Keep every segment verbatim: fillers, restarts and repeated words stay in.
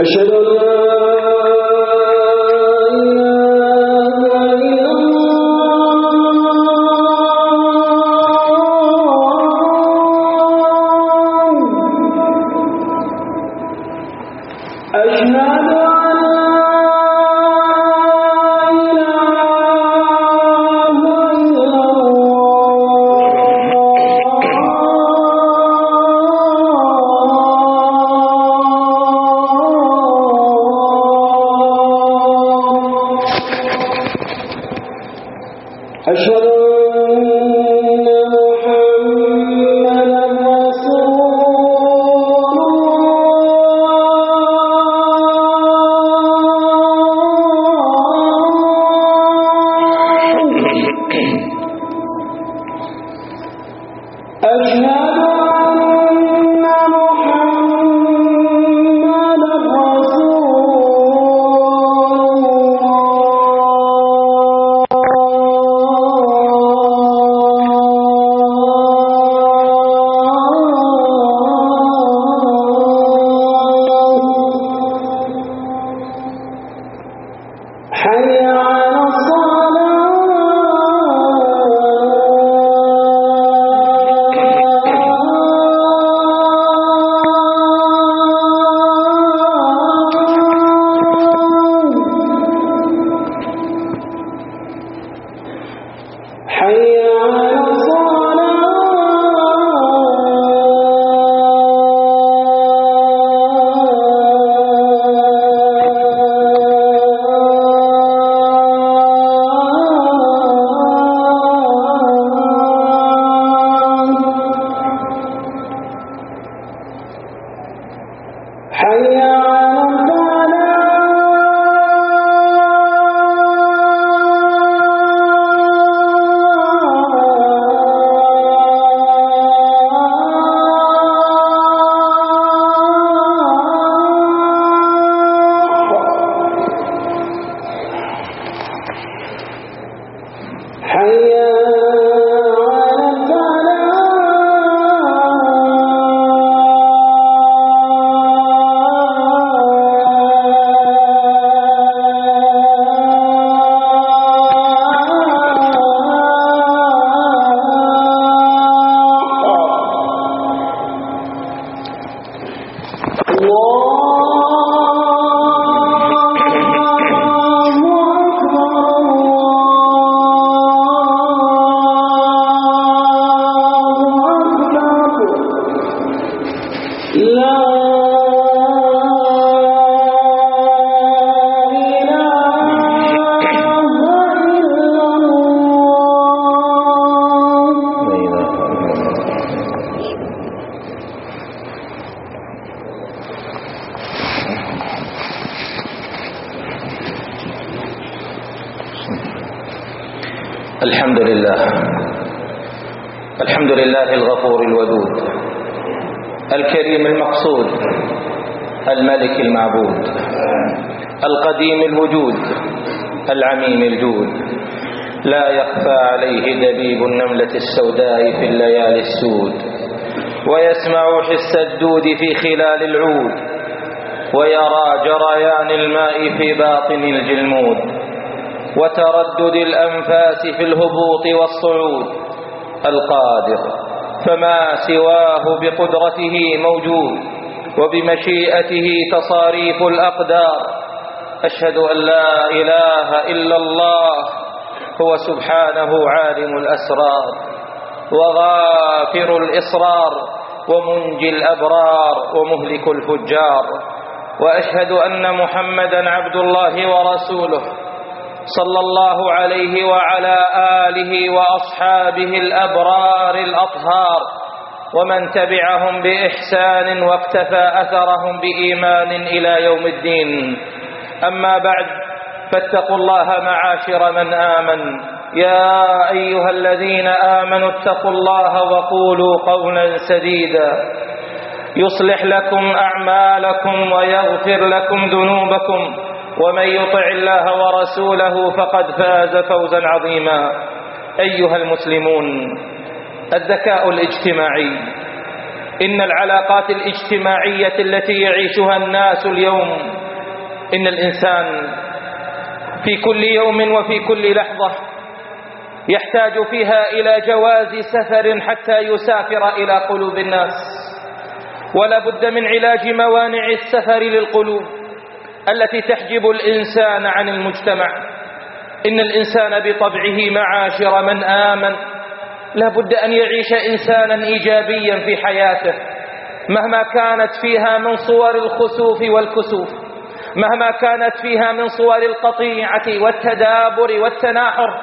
أشهد أن لا الحمد لله الحمد لله الغفور الودود الكريم المقصود الملك المعبود القديم الوجود العميم الجود لا يخفى عليه دبيب النملة السوداء في الليالي السود ويسمع حس الدود في خلال العود ويرى جريان الماء في باطن الجلمود وتردد الأنفاس في الهبوط والصعود القادر فما سواه بقدرته موجود وبمشيئته تصاريف الأقدار أشهد أن لا إله إلا الله هو سبحانه عالم الأسرار وغافر الإصرار ومنجي الأبرار ومهلك الفجار وأشهد أن محمدا عبد الله ورسوله صلى الله عليه وعلى آله وأصحابه الأبرار الأطهار ومن تبعهم بإحسان واقتفى أثرهم بإيمان إلى يوم الدين. أما بعد، فاتقوا الله معاشر من آمن. يا أيها الذين آمنوا اتقوا الله وقولوا قولا سديدا يصلح لكم أعمالكم ويغفر لكم ذنوبكم، ومن يطع الله ورسوله فقد فاز فوزا عظيما. أيها المسلمون، الذكاء الاجتماعي إن العلاقات الاجتماعية التي يعيشها الناس اليوم، إن الإنسان في كل يوم وفي كل لحظة يحتاج فيها إلى جواز سفر حتى يسافر إلى قلوب الناس، ولا بد من علاج موانع السفر للقلوب التي تحجب الإنسان عن المجتمع. إن الإنسان بطبعه معاشر من آمن لا بد أن يعيش إنسانا إيجابيا في حياته، مهما كانت فيها من صور الخسوف والكسوف، مهما كانت فيها من صور القطيعة والتدابر والتناحر.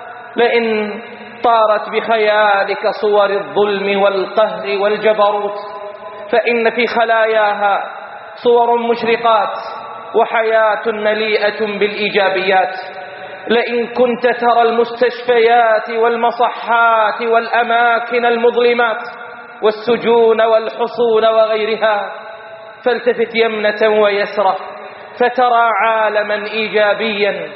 لئن طارت بخيالك صور الظلم والقهر والجبروت، فإن في خلاياها صور مشرقات وحياة مليئة بالإيجابيات. لئن كنت ترى المستشفيات والمصحات والأماكن المظلمات والسجون والحصون وغيرها، فالتفت يمنة ويسرة فترى عالما إيجابيا،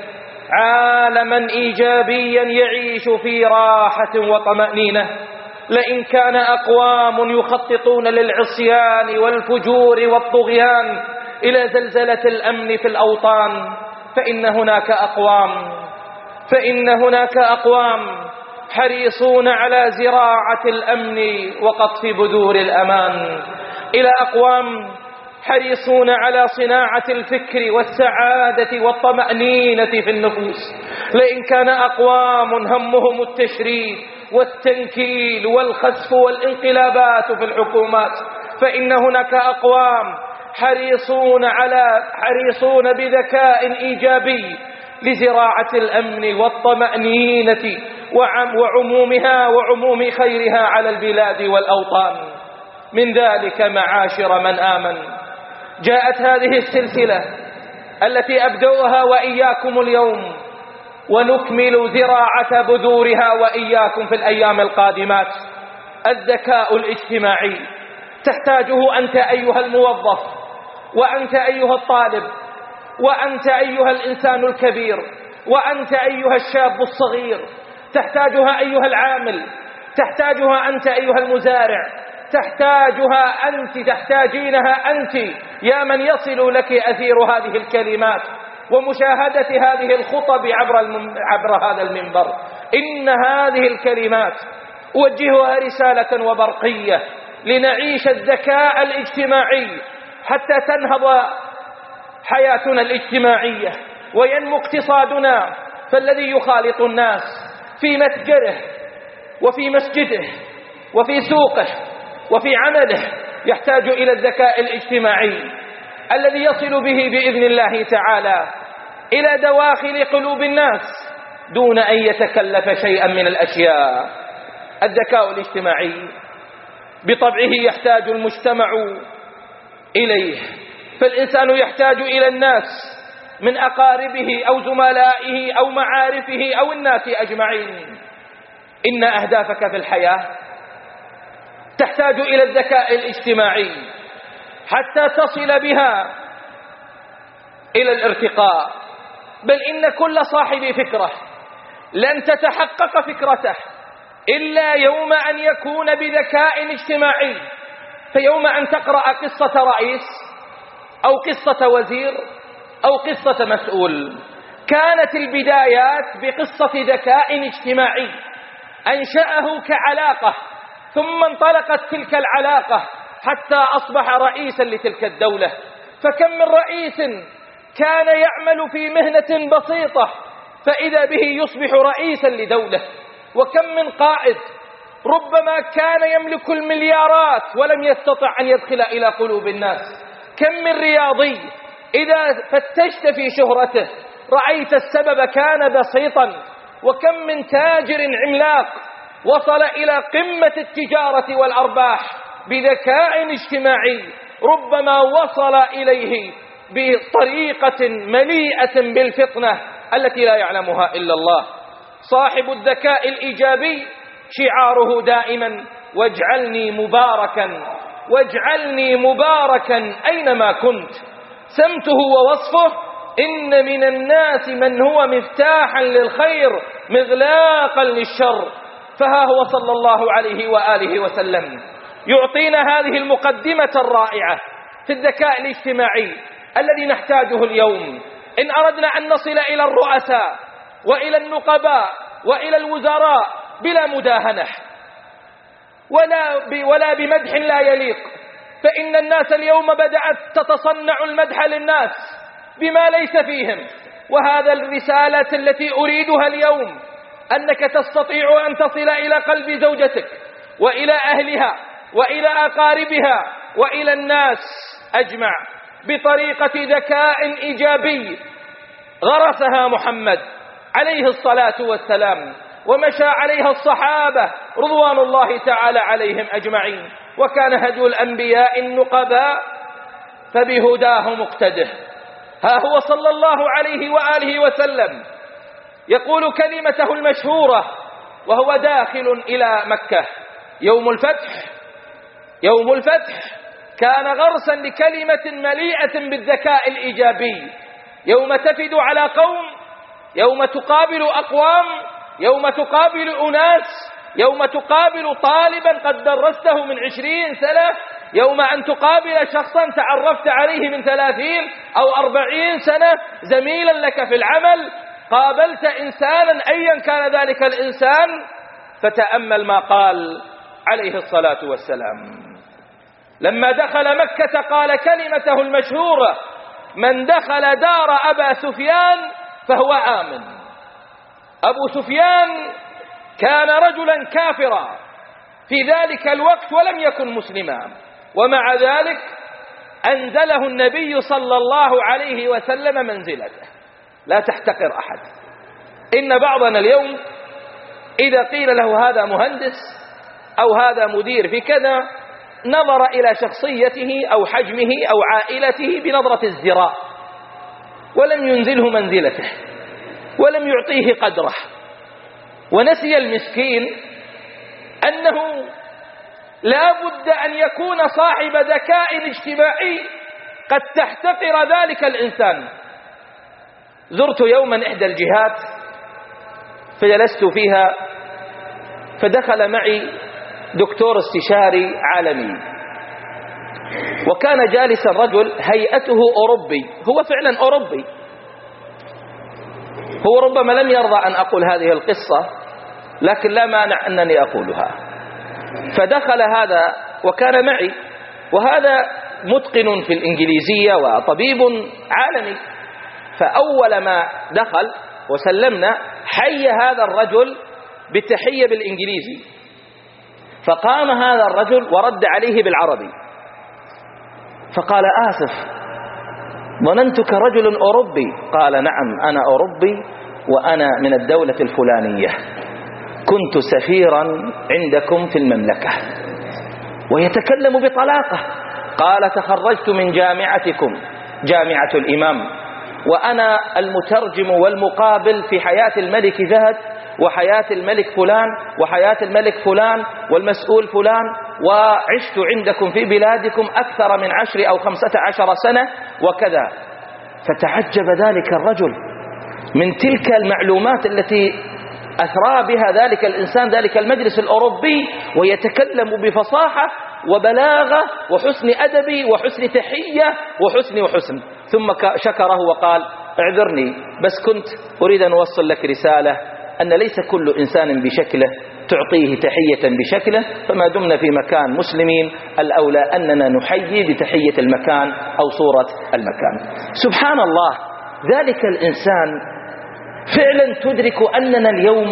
عالما إيجابيا يعيش في راحة وطمأنينة. لئن كان أقوام يخططون للعصيان والفجور والطغيان إلى زلزلة الأمن في الأوطان، فإن هناك أقوام فإن هناك أقوام حريصون على زراعة الأمن وقطف بذور الأمان، إلى أقوام حريصون على صناعة الفكر والسعادة والطمأنينة في النفوس. لئن كان أقوام همهم التشريد والتنكيل والخسف والانقلابات في الحكومات، فإن هناك أقوام حريصون على حريصون بذكاء إيجابي لزراعة الأمن والطمأنينة وعمومها وعموم خيرها على البلاد والأوطان. من ذلك معاشر من آمن جاءت هذه السلسلة التي أبدأها وإياكم اليوم، ونكمل زراعة بذورها وإياكم في الأيام القادمات. الذكاء الاجتماعي تحتاجه أنت أيها الموظف، وأنت أيها الطالب، وأنت أيها الإنسان الكبير، وأنت أيها الشاب الصغير، تحتاجها أيها العامل، تحتاجها أنت أيها المزارع، تحتاجها أنت، تحتاجينها أنت يا من يصل لك أثير هذه الكلمات ومشاهدة هذه الخطب عبر, عبر هذا المنبر. إن هذه الكلمات أوجهها رسالة وبرقية لنعيش الذكاء الاجتماعي حتى تنهض حياتنا الاجتماعية وينمو اقتصادنا. فالذي يخالط الناس في متجره وفي مسجده وفي سوقه وفي عمله يحتاج إلى الذكاء الاجتماعي الذي يصل به بإذن الله تعالى إلى دواخل قلوب الناس دون أن يتكلف شيئا من الأشياء. الذكاء الاجتماعي بطبعه يحتاج المجتمع إليه، فالإنسان يحتاج إلى الناس من أقاربه أو زملائه أو معارفه أو الناس أجمعين. إن أهدافك في الحياة تحتاج إلى الذكاء الاجتماعي حتى تصل بها إلى الارتقاء. بل إن كل صاحب فكرة لن تتحقق فكرته إلا يوم أن يكون بذكاء اجتماعي. فيوم أن تقرأ قصة رئيس أو قصة وزير أو قصة مسؤول، كانت البدايات بقصة ذكاء اجتماعي أنشأه كعلاقة، ثم انطلقت تلك العلاقة حتى أصبح رئيسا لتلك الدولة. فكم من رئيس كان يعمل في مهنة بسيطة فإذا به يصبح رئيسا لدولة، وكم من قائد ربما كان يملك المليارات ولم يستطع أن يدخل إلى قلوب الناس. كم من رياضي إذا فتشت في شهرته رأيت السبب كان بسيطا، وكم من تاجر عملاق وصل إلى قمة التجارة والأرباح بذكاء اجتماعي ربما وصل إليه بطريقة مليئة بالفطنة التي لا يعلمها إلا الله. صاحب الذكاء الإيجابي شعاره دائما واجعلني مباركا واجعلني مباركا أينما كنت. سمته ووصفه إن من الناس من هو مفتاحا للخير مغلاقا للشر. فها هو صلى الله عليه وآله وسلم يعطينا هذه المقدمة الرائعة في الذكاء الاجتماعي الذي نحتاجه اليوم إن أردنا أن نصل إلى الرؤساء وإلى النقباء وإلى الوزراء بلا مداهنة ولا ولا بمدح لا يليق. فإن الناس اليوم بدأت تتصنع المدح للناس بما ليس فيهم. وهذا الرسالة التي أريدها اليوم أنك تستطيع أن تصل إلى قلب زوجتك وإلى أهلها وإلى أقاربها وإلى الناس أجمع بطريقة ذكاء إيجابي غرسها محمد عليه الصلاة والسلام ومشى عليها الصحابة رضوان الله تعالى عليهم أجمعين. وكان هدي الأنبياء النقباء فبهداه مقتده. ها هو صلى الله عليه وآله وسلم يقول كلمته المشهورة وهو داخل إلى مكة يوم الفتح. يوم الفتح كان غرسا لكلمة مليئة بالذكاء الإيجابي. يوم تفد على قوم، يوم تقابل أقوام، يوم تقابل أناس، يوم تقابل طالبا قد درسته من عشرين سنة، يوم أن تقابل شخصا تعرفت عليه من ثلاثين أو أربعين سنة، زميلا لك في العمل، قابلت إنسانا أيا كان ذلك الإنسان. فتأمل ما قال عليه الصلاة والسلام لما دخل مكة، قال كلمته المشهورة: من دخل دار أبا سفيان فهو آمن. أبو سفيان كان رجلا كافرا في ذلك الوقت ولم يكن مسلما، ومع ذلك أنزله النبي صلى الله عليه وسلم منزلته. لا تحتقر أحد. إن بعضنا اليوم إذا قيل له هذا مهندس أو هذا مدير في كذا نظر إلى شخصيته أو حجمه أو عائلته بنظرة الزراء ولم ينزله منزلته ولم يعطيه قدره، ونسي المسكين أنه لا بد أن يكون صاحب ذكاء اجتماعي قد تحتقر ذلك الإنسان. زرت يوما إحدى الجهات فجلست فيها، فدخل معي دكتور استشاري عالمي، وكان جالسا رجل هيئته أوروبي، هو فعلا أوروبي، هو ربما لم يرضى أن أقول هذه القصة لكن لا مانع أنني أقولها. فدخل هذا وكان معي، وهذا متقن في الإنجليزية وطبيب عالمي. فأول ما دخل وسلمنا حي هذا الرجل بالتحية بالإنجليزي، فقام هذا الرجل ورد عليه بالعربي فقال: آسف، ظننتك رجل أوروبي. قال: نعم، أنا أوروبي وأنا من الدولة الفلانية، كنت سفيرا عندكم في المملكة. ويتكلم بطلاقة. قال: تخرجت من جامعتكم، جامعة الإمام، وأنا المترجم والمقابل في حياة الملك فهد وحياة الملك فلان وحياة الملك فلان والمسؤول فلان، وعشت عندكم في بلادكم أكثر من عشر أو خمسة عشر سنة وكذا. فتعجب ذلك الرجل من تلك المعلومات التي أثرى بها ذلك الإنسان ذلك المجلس الأوروبي، ويتكلم بفصاحة وبلاغة وحسن أدب وحسن تحية وحسن وحسن. ثم شكره وقال: اعذرني، بس كنت أريد أن أوصل لك رسالة أن ليس كل إنسان بشكله تعطيه تحية بشكله، فما دمنا في مكان مسلمين الأولى أننا نحيي بتحية المكان أو صورة المكان. سبحان الله، ذلك الإنسان فعلا تدرك أننا اليوم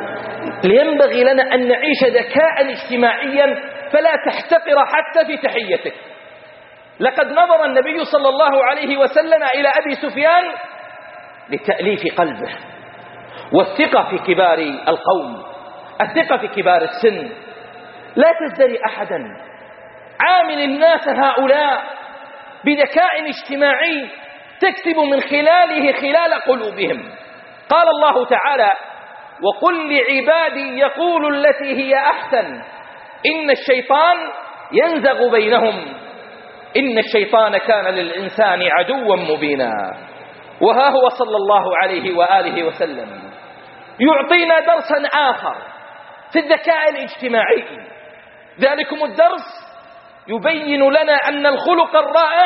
ينبغي لنا أن نعيش ذكاء اجتماعيا فلا تحتقر حتى في تحيتك. لقد نظر النبي صلى الله عليه وسلم إلى أبي سفيان لتأليف قلبه والثقة في كبار القوم، الثقة في كبار السن. لا تزدري أحدا، عامل الناس هؤلاء بذكاء اجتماعي تكتب من خلاله خلال قلوبهم. قال الله تعالى: وقل لعبادي يقولوا التي هي أحسن إن الشيطان ينزغ بينهم إن الشيطان كان للإنسان عدوا مبينا. وها هو صلى الله عليه وآله وسلم يعطينا درسا آخر في الذكاء الاجتماعي، ذلكم الدرس يبين لنا أن الخلق الرائع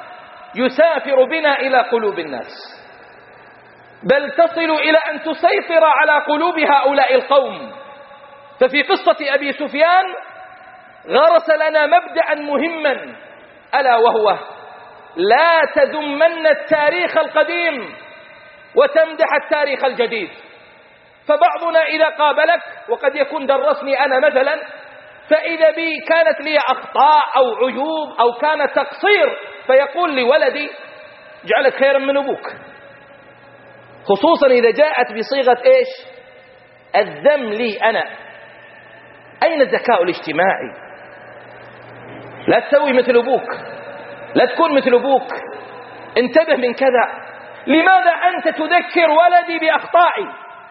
يسافر بنا إلى قلوب الناس، بل تصل إلى أن تسيطر على قلوب هؤلاء القوم. ففي قصة أبي سفيان غرس لنا مبدأ مهما، ألا وهو لا تذمن التاريخ القديم وتمدح التاريخ الجديد. فبعضنا إذا قابلك، وقد يكون درسني أنا مثلا، فإذا بي كانت لي أخطاء أو عيوب أو كان تقصير، فيقول لولدي جعلك خيرا من أبوك، خصوصا إذا جاءت بصيغة إيش؟ الذم لي أنا. أين الذكاء الاجتماعي؟ لا تسوي مثل أبوك، لا تكون مثل أبوك، انتبه من كذا. لماذا أنت تذكر ولدي بأخطائي؟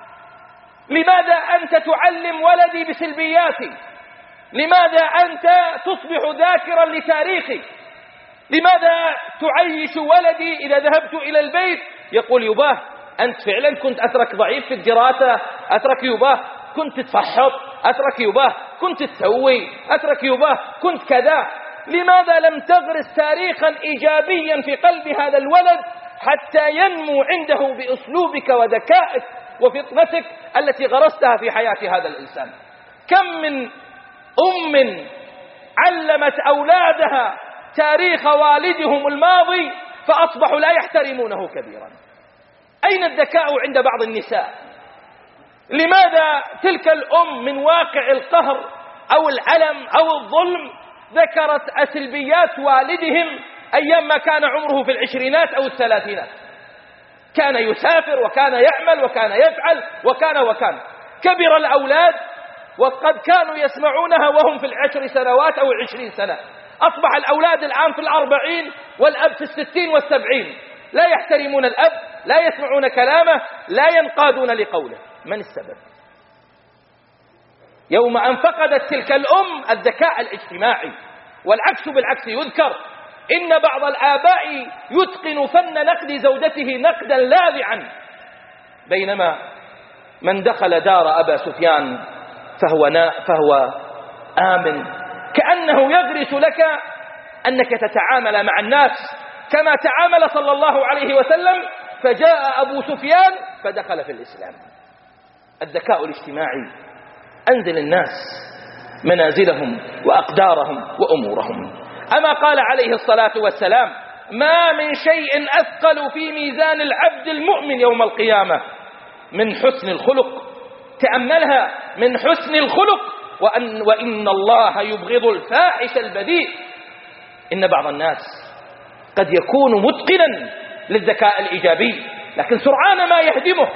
لماذا أنت تعلم ولدي بسلبياتي؟ لماذا أنت تصبح ذاكرا لتاريخي؟ لماذا تعيش ولدي إذا ذهبت إلى البيت يقول يباه أنت فعلا كنت أترك ضعيف في الدراسة، أترك يباه كنت تفحط، أترك يباه كنت تسوي، أترك يباه كنت كذا. لماذا لم تغرس تاريخا إيجابيا في قلب هذا الولد حتى ينمو عنده بأسلوبك وذكائك وفطنتك التي غرستها في حياة هذا الإنسان؟ كم من أم علمت أولادها تاريخ والدهم الماضي فأصبحوا لا يحترمونه كبيرا. أين الذكاء عند بعض النساء؟ لماذا تلك الأم من واقع القهر أو العلم أو الظلم ذكرت سلبيات والدهم أيام ما كان عمره في العشرينات أو الثلاثينات؟ كان يسافر وكان يعمل وكان يفعل وكان وكان كبر الأولاد وقد كانوا يسمعونها وهم في العشر سنوات أو العشرين سنة. أصبح الأولاد الآن في الأربعين والأب في الستين والسبعين، لا يحترمون الأب، لا يسمعون كلامه، لا ينقادون لقوله. من السبب؟ يوم أن فقدت تلك الأم الذكاء الاجتماعي. والعكس بالعكس يذكر، إن بعض الآباء يتقن فن نقد زوجته نقدا لاذعا، بينما من دخل دار أبا سفيان فهو, فهو آمن، كأنه يغرس لك أنك تتعامل مع الناس كما تعامل صلى الله عليه وسلم. فجاء أبو سفيان فدخل في الإسلام. الذكاء الاجتماعي، أنزل الناس منازلهم وأقدارهم وأمورهم. أما قال عليه الصلاة والسلام: ما من شيء أثقل في ميزان العبد المؤمن يوم القيامة من حسن الخلق. تأملها، من حسن الخلق. وأن, وإن الله يبغض الفاحش البذيء. إن بعض الناس قد يكون متقنا للذكاء الإيجابي، لكن سرعان ما يهدمه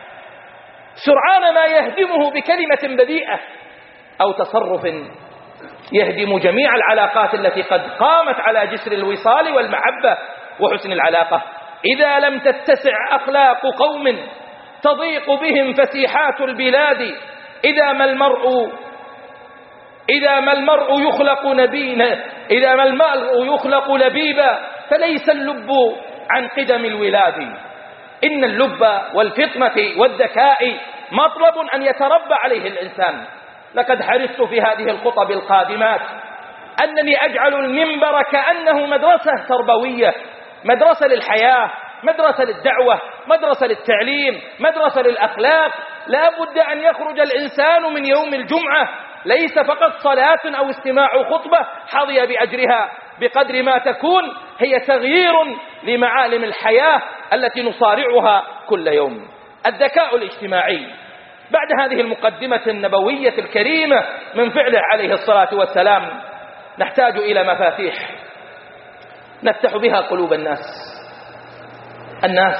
سرعان ما يهدمه بكلمة بذيئة أو تصرف يهدم جميع العلاقات التي قد قامت على جسر الوصال والمحبة وحسن العلاقة. إذا لم تتسع أخلاق قوم تضيق بهم فسيحات البلاد. إذا ما المرء إذا ما المرء يخلق نبينا إذا ما المرء يخلق لبيبا فليس اللب عن قدم الولاد. إن اللب والفطنة والذكاء مطلب أن يتربى عليه الإنسان. لقد حرصت في هذه الخطب القادمات أنني أجعل المنبر كأنه مدرسة تربوية، مدرسة للحياة، مدرسة للدعوة، مدرسة للتعليم، مدرسة للأخلاق. لا بد أن يخرج الإنسان من يوم الجمعة ليس فقط صلاة أو استماع خطبة حظي بأجرها، بقدر ما تكون هي تغيير لمعالم الحياة التي نصارعها كل يوم. الذكاء الاجتماعي. بعد هذه المقدمة النبوية الكريمة من فعله عليه الصلاة والسلام، نحتاج إلى مفاتيح نفتح بها قلوب الناس. الناس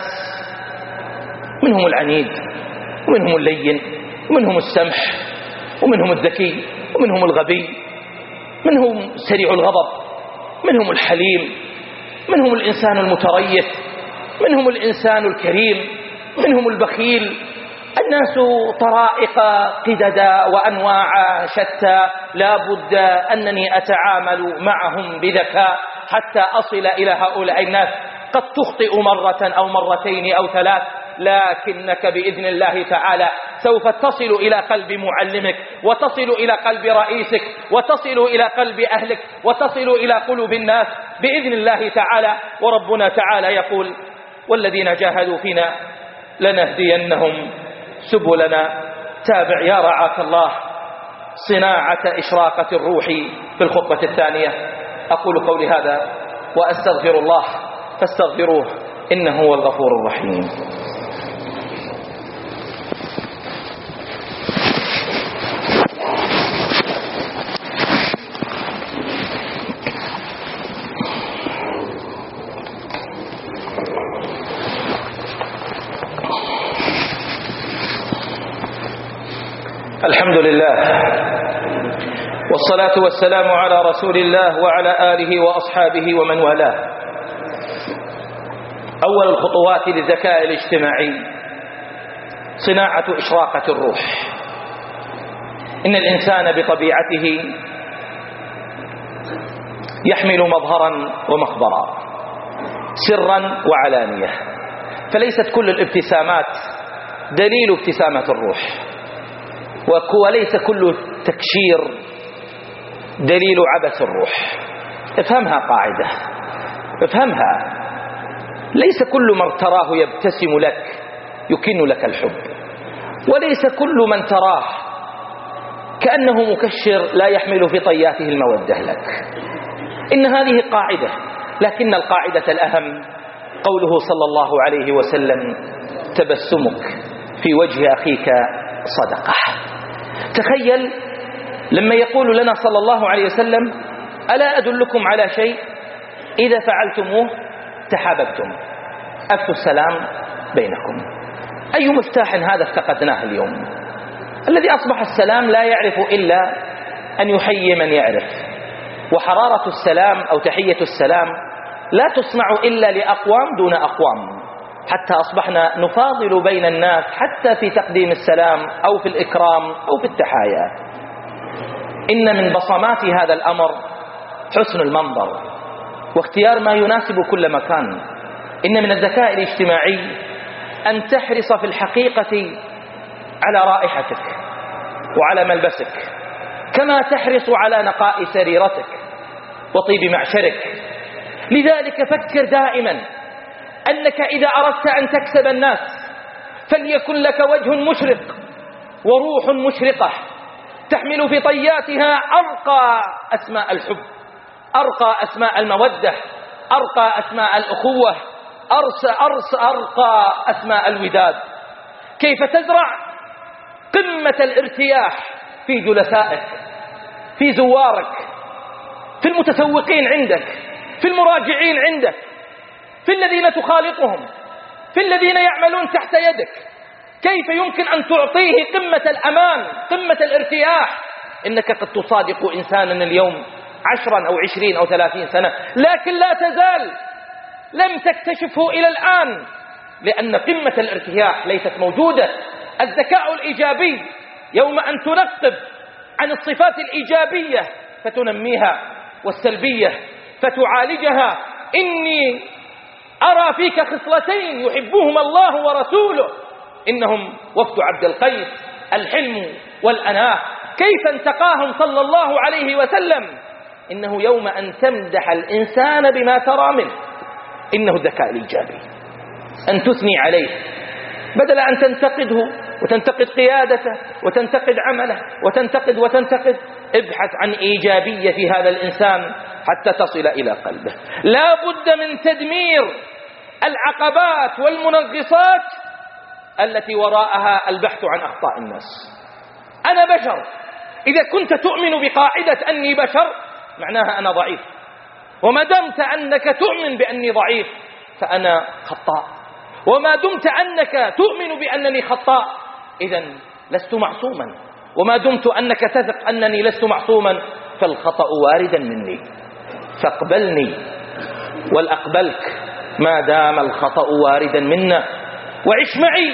منهم العنيد ومنهم اللين ومنهم السمح ومنهم الذكي ومنهم الغبي، منهم سريع الغضب، منهم الحليم، منهم الإنسان المتريث، منهم الإنسان الكريم، منهم البخيل. الناس طرائق قددا وأنواع شتى، لا بد أنني أتعامل معهم بذكاء حتى أصل إلى هؤلاء الناس. قد تخطئ مرة أو مرتين أو ثلاث، لكنك بإذن الله تعالى سوف تصل إلى قلب معلمك، وتصل إلى قلب رئيسك، وتصل إلى قلب أهلك، وتصل إلى قلوب الناس بإذن الله تعالى. وربنا تعالى يقول: والذين جاهدوا فينا لنهدينهم سبلنا. تابع يا رعاك الله صناعة إشراقة الروح في الخطبة الثانية. أقول قولي هذا وأستغفر الله فاستغفروه إنه هو الغفور الرحيم. الحمد لله والصلاة والسلام على رسول الله وعلى آله وأصحابه ومن والاه. أول الخطوات للذكاء الاجتماعي صناعة إشراقة الروح. إن الإنسان بطبيعته يحمل مظهرا ومخبرا، سرا وعلانية، فليست كل الابتسامات دليل ابتسامة الروح، وليس كل تكشير دليل عبث الروح. افهمها قاعدة، افهمها. ليس كل من تراه يبتسم لك يكن لك الحب، وليس كل من تراه كأنه مكشر لا يحمل في طياته المودة لك. إن هذه قاعدة، لكن القاعدة الأهم قوله صلى الله عليه وسلم: تبسمك في وجه أخيك صدقة. تخيل لما يقول لنا صلى الله عليه وسلم: ألا أدلكم على شيء إذا فعلتموه تحاببتم، أفشوا السلام بينكم. أي مفتاح هذا افتقدناه اليوم؟ الذي أصبح السلام لا يعرف إلا أن يحيي من يعرف، وحرارة السلام أو تحية السلام لا تصنع إلا لأقوام دون أقوام، حتى أصبحنا نفاضل بين الناس حتى في تقديم السلام أو في الإكرام أو في التحايا. إن من بصمات هذا الأمر حسن المنظر واختيار ما يناسب كل مكان. إن من الذكاء الاجتماعي أن تحرص في الحقيقة على رائحتك وعلى ملبسك، كما تحرص على نقاء سريرتك وطيب معشرك. لذلك فكر دائما أنك إذا أردت أن تكسب الناس فليكن لك وجه مشرق وروح مشرقة تحمل في طياتها أرقى أسماء الحب، أرقى أسماء المودة، أرقى أسماء الأخوة، أرس أرس أرقى أسماء الوداد. كيف تزرع قمة الارتياح في جلسائك، في زوارك، في المتسوقين عندك، في المراجعين عندك، في الذين تخالطهم، في الذين يعملون تحت يدك. كيف يمكن أن تعطيه قمة الأمان، قمة الارتياح؟ إنك قد تصادق إنسانا اليوم عشرا أو عشرين أو ثلاثين سنة، لكن لا تزال لم تكتشفه إلى الآن، لأن قمة الارتياح ليست موجودة. الذكاء الإيجابي يوم أن تنقب عن الصفات الإيجابية فتنميها، والسلبية فتعالجها. إني أرى فيك خصلتين يحبهما الله ورسوله، إنهم وفد عبد القيس، الحلم والأناة. كيف انتقاهم صلى الله عليه وسلم؟ إنه يوم أن تمدح الإنسان بما ترى منه، إنه الذكاء الإيجابي، أن تثني عليه بدل أن تنتقده وتنتقد قيادته وتنتقد عمله وتنتقد وتنتقد. ابحث عن إيجابية في هذا الإنسان حتى تصل إلى قلبه. لا بد من تدمير العقبات والمنغصات التي وراءها البحث عن أخطاء الناس. أنا بشر، إذا كنت تؤمن بقاعدة أني بشر معناها أنا ضعيف، وما دمت أنك تؤمن بأني ضعيف فأنا خطاء، وما دمت أنك تؤمن بأنني خطاء إذن لست معصوما، وما دمت أنك تثق أنني لست معصوما فالخطأ واردا مني، فاقبلني والأقبلك ما دام الخطأ واردا منا، وعش معي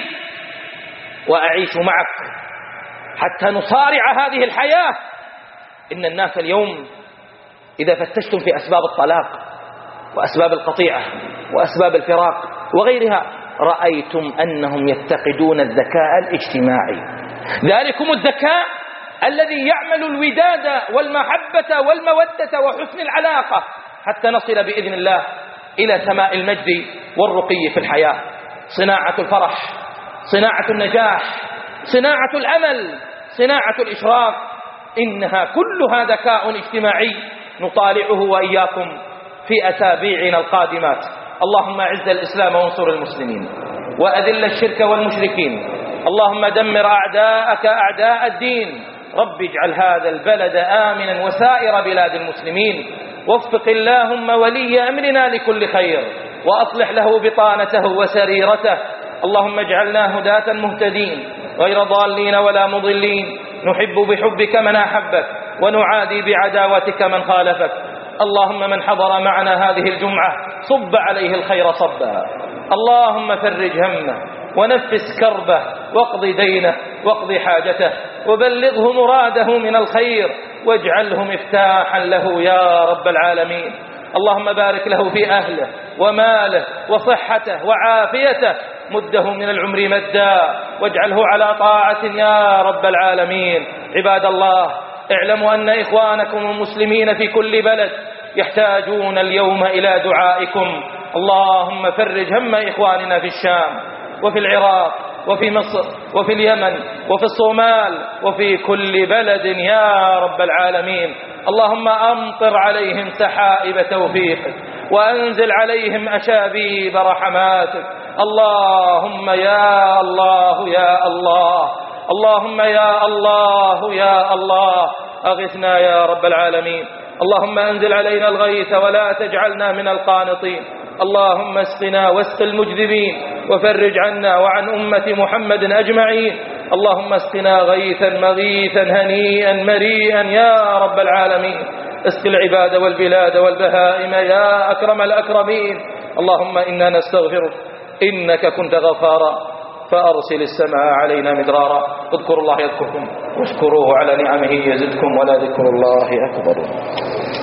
وأعيش معك حتى نصارع هذه الحياة. إن الناس اليوم إذا فتشتم في أسباب الطلاق وأسباب القطيعة وأسباب الفراق وغيرها رأيتم أنهم يفتقدون الذكاء الاجتماعي. ذلكم الذكاء الذي يعمل الوداد والمحبة والمودة وحسن العلاقة حتى نصل بإذن الله إلى سماء المجد والرقي في الحياة. صناعة الفرح، صناعة النجاح، صناعة الأمل، صناعة الإشراق، إنها كلها ذكاء اجتماعي نطالعه وإياكم في أسابيعنا القادمات. اللهم أعز الإسلام وانصر المسلمين، وأذل الشرك والمشركين، اللهم دمر أعداءك أعداء الدين. رب اجعل هذا البلد آمنا وسائر بلاد المسلمين. وفق اللهم ولي أمرنا لكل خير، وأصلح له بطانته وسريرته. اللهم اجعلنا هداة مهتدين غير ضالين ولا مضلين، نحب بحبك من أحبك ونعادي بعداوتك من خالفك. اللهم من حضر معنا هذه الجمعة صب عليه الخير صبا. اللهم فرج همه ونفس كربه واقض دينه واقض حاجته وبلغه مراده من الخير، واجعله مفتاحا له يا رب العالمين. اللهم بارك له في أهله وماله وصحته وعافيته، مده من العمر مدا، واجعله على طاعة يا رب العالمين. عباد الله، اعلموا أن إخوانكم المسلمين في كل بلد يحتاجون اليوم إلى دعائكم. اللهم فرج هم إخواننا في الشام وفي العراق وفي مصر وفي اليمن وفي الصومال وفي كل بلد يا رب العالمين. اللهم أمطر عليهم سحائب توفيقك، وأنزل عليهم أشابيب رحماتك. اللهم يا الله يا الله، اللهم يا الله يا الله، أغثنا يا رب العالمين. اللهم أنزل علينا الغيث ولا تجعلنا من القانطين. اللهم اسقنا واسق المجذبين، وفرج عنا وعن أمة محمد أجمعين. اللهم اسقنا غيثا مغيثا هنيئا مريئا يا رب العالمين. اسق العباد والبلاد والبهائم يا أكرم الأكرمين. اللهم إنا نستغفرك إنك كنت غفارا، فأرسل السماء علينا مدرارا. اذكروا الله يذكركم واشكروه على نعمه يزدكم، ولا ذكر الله أكبر.